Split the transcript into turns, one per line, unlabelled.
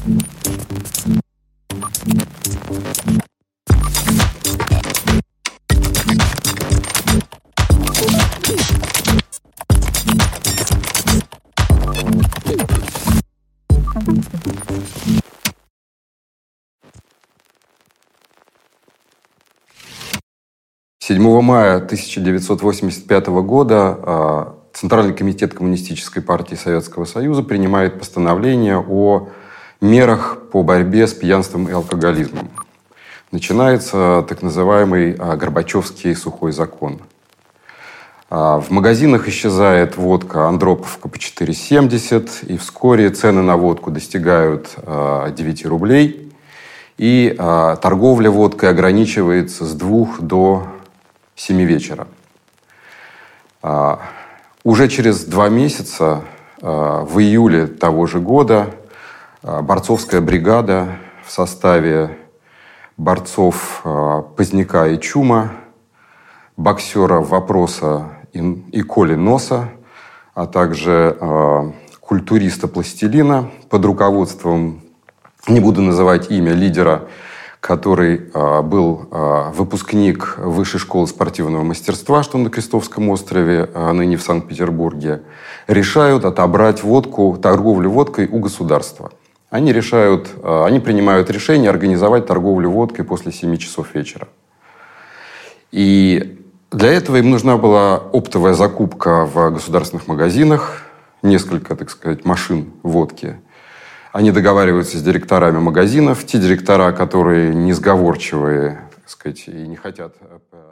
7 мая 1985 года Центральный комитет Коммунистической партии Советского Союза принимает постановление о мерах по борьбе с пьянством и алкоголизмом. Начинается так называемый Горбачевский сухой закон. В магазинах исчезает водка Андроповка по 4,70, и вскоре цены на водку достигают 9 рублей, и торговля водкой ограничивается с 2 до 7 вечера. Уже через 2 месяца, в июле того же года, борцовская бригада в составе борцов Поздняка и Чума, боксера Вопроса и Коли Носа, а также культуриста Пластилина под руководством, не буду называть имя, лидера, который был выпускник Высшей школы спортивного мастерства, что на Крестовском острове, ныне в Санкт-Петербурге, решают отобрать торговлю водкой у государства. Они принимают решение организовать торговлю водкой после 7 часов вечера. И для этого им нужна была оптовая закупка в государственных магазинах, несколько, так сказать, машин водки. Они договариваются с директорами магазинов. Те директора, которые несговорчивые, так сказать, и не хотят